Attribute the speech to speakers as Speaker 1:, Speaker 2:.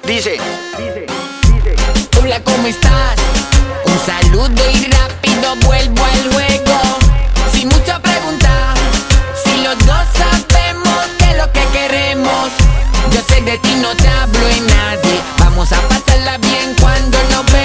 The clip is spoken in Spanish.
Speaker 1: Dice.
Speaker 2: Hola, ¿cómo estás? Un saludo y rápido vuelvo al juego. Sin mucha pregunta, si los dos sabemos qué es lo que queremos. Yo sé de ti, no te hablo en nadie. Vamos a pasarla bien cuando nos vemos.